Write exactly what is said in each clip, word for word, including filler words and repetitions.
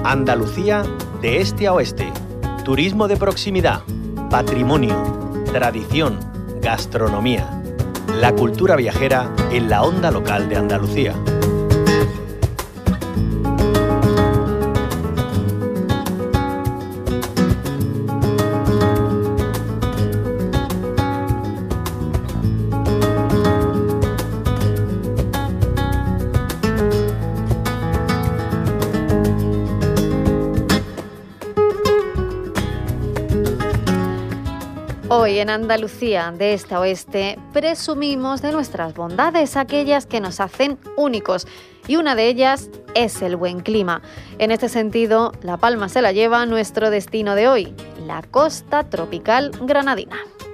Andalucía de este a oeste. Turismo de proximidad, patrimonio, tradición, gastronomía. La cultura viajera en la onda local de Andalucía. Hoy en Andalucía, de este a oeste, presumimos de nuestras bondades, aquellas que nos hacen únicos. Y una de ellas es el buen clima. En este sentido, La Palma se la lleva nuestro destino de hoy, la costa tropical granadina.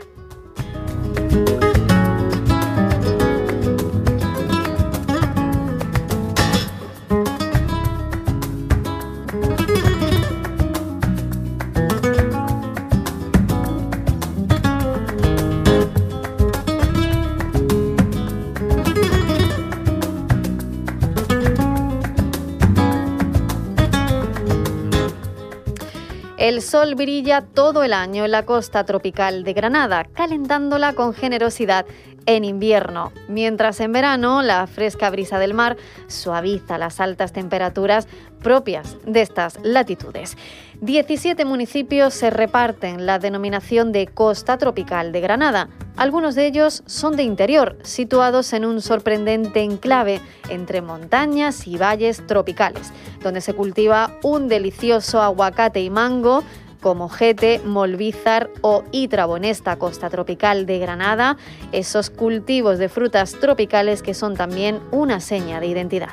El sol brilla todo el año en la costa tropical de Granada, calentándola con generosidad en invierno, mientras en verano la fresca brisa del mar suaviza las altas temperaturas propias de estas latitudes. diecisiete municipios se reparten la denominación de Costa Tropical de Granada. Algunos de ellos son de interior, situados en un sorprendente enclave entre montañas y valles tropicales, donde se cultiva un delicioso aguacate y mango, como Jete, Molvízar o Ítrabo en esta costa tropical de Granada, esos cultivos de frutas tropicales que son también una seña de identidad.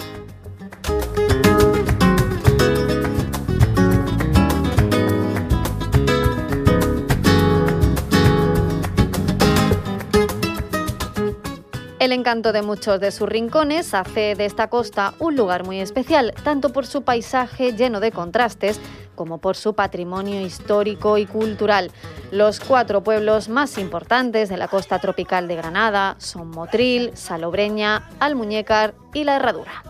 El encanto de muchos de sus rincones hace de esta costa un lugar muy especial, tanto por su paisaje lleno de contrastes como por su patrimonio histórico y cultural. Los cuatro pueblos más importantes de la costa tropical de Granada son Motril, Salobreña, Almuñécar y La Herradura.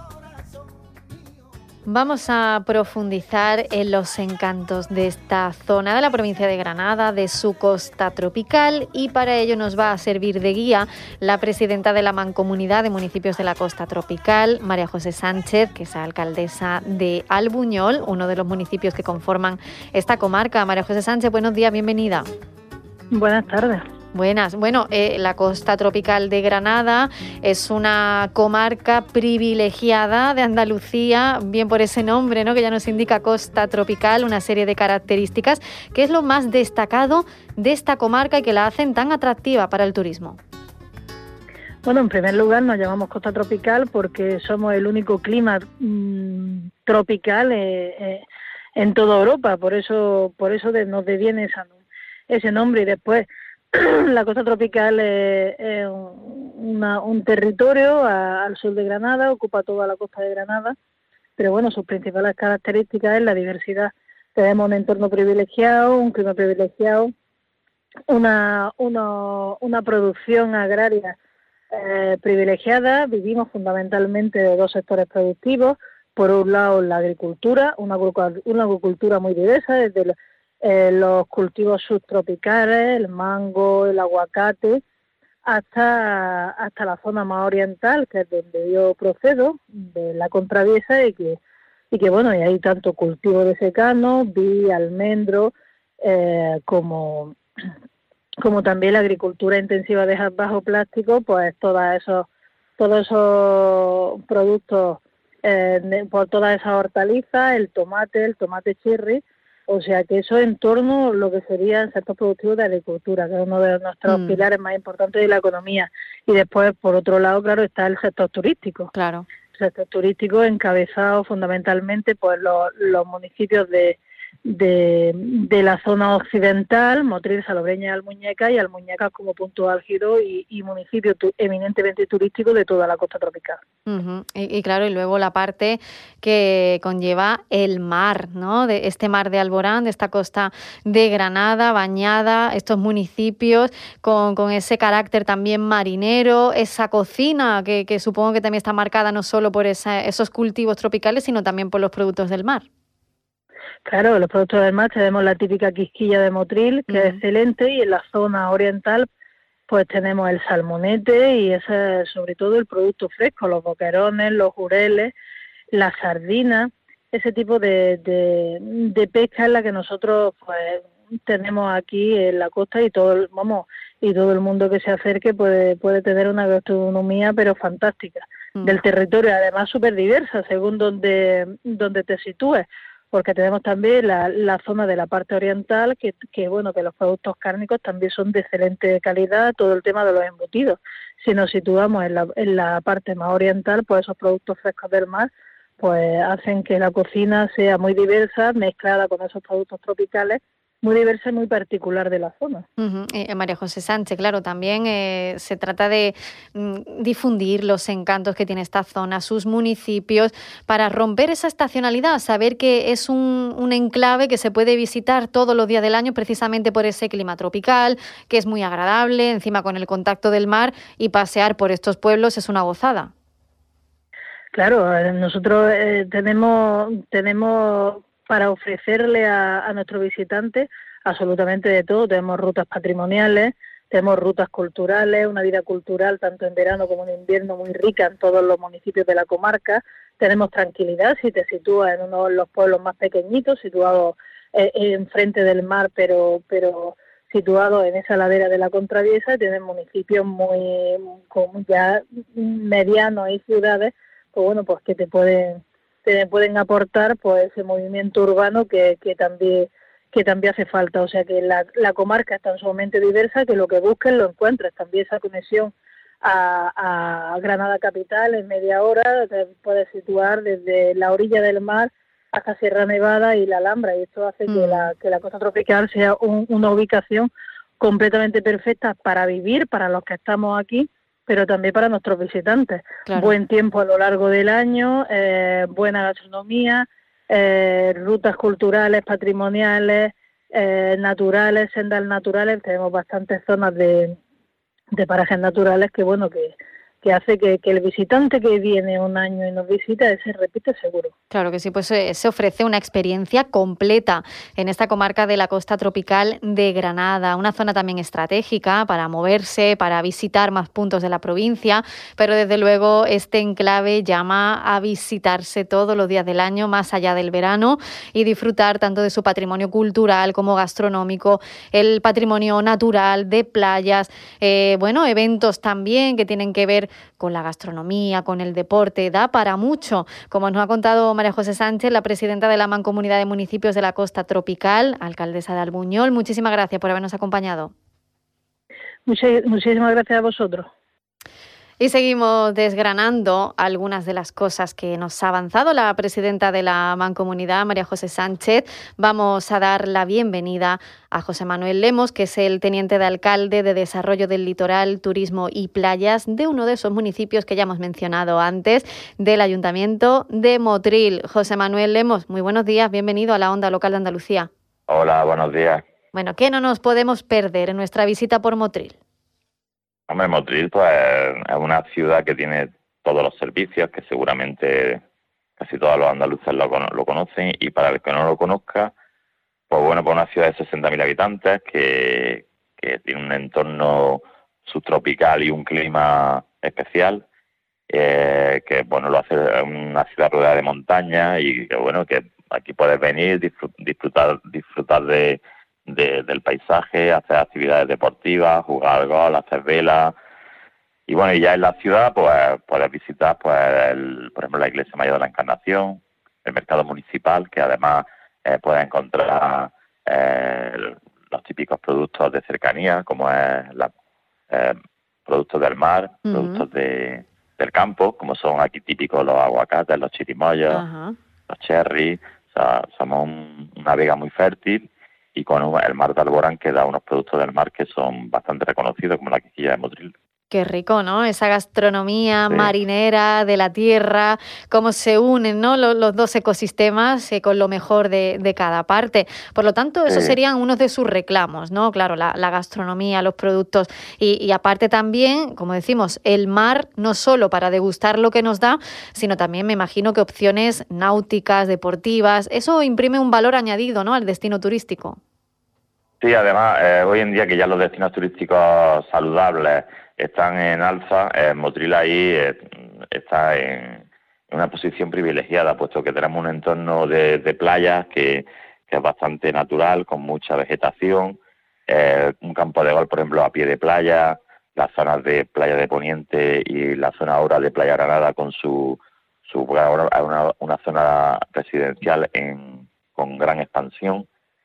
Vamos a profundizar en los encantos de esta zona de la provincia de Granada, de su costa tropical, y para ello nos va a servir de guía la presidenta de la Mancomunidad de Municipios de la Costa Tropical, María José Sánchez, que es alcaldesa de Albuñol, uno de los municipios que conforman esta comarca. María José Sánchez, buenos días, bienvenida. Buenas tardes. Buenas. Bueno, eh, la costa tropical de Granada es una comarca privilegiada de Andalucía, bien por ese nombre, ¿no?, que ya nos indica costa tropical, una serie de características. ¿Qué es lo más destacado de esta comarca y que la hacen tan atractiva para el turismo? Bueno, en primer lugar nos llamamos costa tropical porque somos el único clima mmm, tropical eh, eh, en toda Europa, por eso por eso de, nos deviene esa, ese nombre. Y después la costa tropical es, es una, un territorio a, al sur de Granada, ocupa toda la costa de Granada, pero bueno, sus principales características es la diversidad. Tenemos un entorno privilegiado, un clima privilegiado, una, una, una producción agraria eh, privilegiada. Vivimos fundamentalmente de dos sectores productivos. Por un lado, la agricultura, una, una agricultura muy diversa, desde el Eh, los cultivos subtropicales, el mango, el aguacate, hasta hasta la zona más oriental, que es donde yo procedo, de la Contraviesa, y que y que bueno, y hay tanto cultivo de secano, vid, almendro, eh, como como también la agricultura intensiva de bajo plástico, pues todos esos todos esos productos, eh, por todas esas hortalizas, el tomate, el tomate cherry. O sea que eso en torno a lo que serían sectores productivos de agricultura, que es uno de nuestros mm. pilares más importantes de la economía. Y después, por otro lado, claro, está el sector turístico. Claro. El sector turístico encabezado fundamentalmente por los, los municipios de, de, de la zona occidental, Motril, Salobreña y Almuñécar, y Almuñécar como punto álgido y, y municipio tu, eminentemente turístico de toda la costa tropical. Uh-huh. Y, y claro, y luego la parte que conlleva el mar, ¿no? De este mar de Alborán, de esta costa de Granada, bañada, estos municipios con, con ese carácter también marinero, esa cocina que, que supongo que también está marcada no solo por esa, esos cultivos tropicales, sino también por los productos del mar. Claro, los productos del mar tenemos la típica quisquilla de Motril, que uh-huh. es excelente, y en la zona oriental pues tenemos el salmonete y ese sobre todo el producto fresco, los boquerones, los jureles, las sardinas, ese tipo de, de, de pesca es la que nosotros pues tenemos aquí en la costa, y todo el, vamos, y todo el mundo que se acerque puede puede tener una gastronomía pero fantástica mm. del territorio, además súper diversa según donde donde te sitúes, porque tenemos también la, la zona de la parte oriental que, que bueno que los productos cárnicos también son de excelente calidad, todo el tema de los embutidos. Si nos situamos en la, en la parte más oriental, pues esos productos frescos del mar pues hacen que la cocina sea muy diversa, mezclada con esos productos tropicales, muy diversa y muy particular de la zona. Uh-huh. Eh, María José Sánchez, claro, también eh, se trata de mm, difundir los encantos que tiene esta zona, sus municipios, para romper esa estacionalidad, saber que es un, un enclave que se puede visitar todos los días del año precisamente por ese clima tropical, que es muy agradable, encima con el contacto del mar, y pasear por estos pueblos es una gozada. Claro, nosotros eh, tenemos tenemos para ofrecerle a, a nuestros visitantes absolutamente de todo. Tenemos rutas patrimoniales, tenemos rutas culturales, una vida cultural tanto en verano como en invierno muy rica en todos los municipios de la comarca. Tenemos tranquilidad si te sitúas en uno de los pueblos más pequeñitos, situados eh, enfrente del mar, pero pero situados en esa ladera de la Contraviesa. Tienen municipios muy como ya medianos y ciudades, pues bueno, pues que te pueden te pueden aportar pues ese movimiento urbano que, que también que también hace falta. O sea que la, la comarca es tan sumamente diversa que lo que busques lo encuentras. También esa conexión a, a Granada capital en media hora, te puedes situar desde la orilla del mar hasta Sierra Nevada y la Alhambra, y esto hace mm. que la que la costa tropical sea un, una ubicación completamente perfecta para vivir, para los que estamos aquí, pero también para nuestros visitantes. Claro. Buen tiempo a lo largo del año, eh, buena gastronomía, eh, rutas culturales, patrimoniales, eh, naturales, sendas naturales. Tenemos bastantes zonas de, de parajes naturales que, bueno, que que hace que, que el visitante que viene un año y nos visita se repite seguro. Claro que sí, pues eh, se ofrece una experiencia completa en esta comarca de la costa tropical de Granada, una zona también estratégica para moverse, para visitar más puntos de la provincia, pero desde luego este enclave llama a visitarse todos los días del año, más allá del verano, y disfrutar tanto de su patrimonio cultural como gastronómico, el patrimonio natural de playas, eh, bueno, eventos también que tienen que ver con la gastronomía, con el deporte, da para mucho. Como nos ha contado María José Sánchez, la presidenta de la Mancomunidad de Municipios de la Costa Tropical, alcaldesa de Albuñol, muchísimas gracias por habernos acompañado. Muchas, muchísimas gracias a vosotros. Y seguimos desgranando algunas de las cosas que nos ha avanzado la presidenta de la Mancomunidad, María José Sánchez. Vamos a dar la bienvenida a José Manuel Lemos, que es el teniente de alcalde de Desarrollo del Litoral, Turismo y Playas de uno de esos municipios que ya hemos mencionado antes, del Ayuntamiento de Motril. José Manuel Lemos, muy buenos días, bienvenido a la Onda Local de Andalucía. Hola, buenos días. Bueno, ¿qué no nos podemos perder en nuestra visita por Motril? Hombre, Motril pues, es una ciudad que tiene todos los servicios, que seguramente casi todos los andaluces lo, lo conocen, y para el que no lo conozca, pues bueno, pues una ciudad de sesenta mil habitantes que, que tiene un entorno subtropical y un clima especial, eh, que bueno, lo hace una ciudad rodeada de montañas, y que bueno, que aquí puedes venir, disfrutar, disfrutar de De, del paisaje, hacer actividades deportivas, jugar al golf, hacer vela. Y bueno, y ya en la ciudad pues puedes visitar pues el, por ejemplo la Iglesia Mayor de la Encarnación, el mercado municipal, que además eh, puedes encontrar eh, los típicos productos de cercanía, como es la, eh, productos del mar, uh-huh. productos de, del campo, como son aquí típicos los aguacates, los chirimoyos, uh-huh. los cherries. O sea, somos un, una vega muy fértil, y con el mar de Alborán, que da unos productos del mar que son bastante reconocidos, como la quisquilla de Motril. Qué rico, ¿no? Esa gastronomía Sí. marinera de la tierra, cómo se unen, ¿no? Los, los dos ecosistemas eh, con lo mejor de, de cada parte. Por lo tanto, esos Sí. serían unos de sus reclamos, ¿no? Claro, la, la gastronomía, los productos y, y aparte también, como decimos, el mar no solo para degustar lo que nos da, sino también me imagino que opciones náuticas, deportivas, eso imprime un valor añadido, ¿no? Al destino turístico. Sí, además, eh, hoy en día que ya los destinos turísticos saludables están en alza, eh, Motril ahí eh, está en, en una posición privilegiada, puesto que tenemos un entorno de, de playas que, que es bastante natural, con mucha vegetación, eh, un campo de golf, por ejemplo, a pie de playa, las zonas de playa de Poniente y la zona ahora de Playa Granada con su, su ahora una, una zona residencial en, con gran expansión.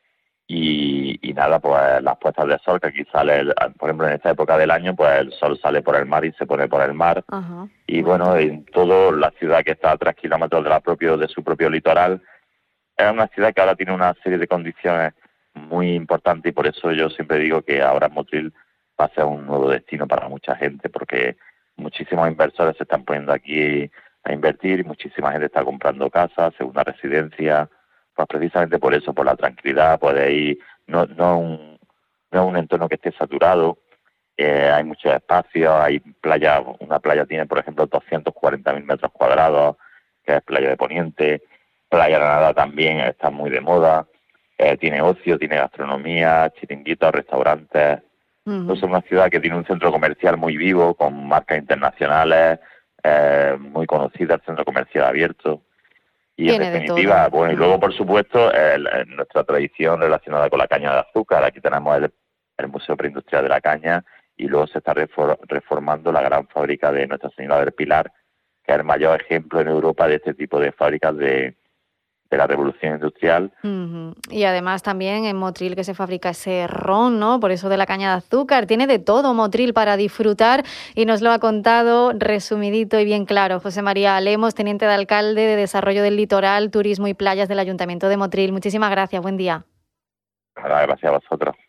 Y, y nada, pues las puestas de sol, que aquí sale, el, por ejemplo, en esta época del año, pues el sol sale por el mar y se pone por el mar. Ajá. Y bueno, en toda la ciudad que está a tres kilómetros de, la propio, de su propio litoral, es una ciudad que ahora tiene una serie de condiciones muy importantes y por eso yo siempre digo que ahora Motril va a ser un nuevo destino para mucha gente, porque muchísimos inversores se están poniendo aquí a invertir y muchísima gente está comprando casas, segunda residencia. Pues precisamente por eso, por la tranquilidad, puede ir, no, no, un, no es un entorno que esté saturado, eh, hay muchos espacios, hay playa, una playa tiene, por ejemplo, doscientos cuarenta mil metros cuadrados, que es Playa de Poniente, Playa Granada también está muy de moda, eh, tiene ocio, tiene gastronomía, chiringuitos, restaurantes. Uh-huh. Entonces es una ciudad que tiene un centro comercial muy vivo, con marcas internacionales, eh, muy conocida, el centro comercial abierto. Y Tiene en de definitiva, todo. bueno, y luego, por supuesto, el, el, nuestra tradición relacionada con la caña de azúcar. Aquí tenemos el, el Museo Preindustrial de la Caña y luego se está refor, reformando la gran fábrica de Nuestra Señora del Pilar, que es el mayor ejemplo en Europa de este tipo de fábricas de, de la revolución industrial. Uh-huh. Y además también en Motril que se fabrica ese ron, ¿no? Por eso de la caña de azúcar. Tiene de todo Motril para disfrutar y nos lo ha contado resumidito y bien claro José María Lemos, teniente de alcalde de Desarrollo del Litoral, Turismo y Playas del Ayuntamiento de Motril. Muchísimas gracias, buen día. Gracias a vosotros.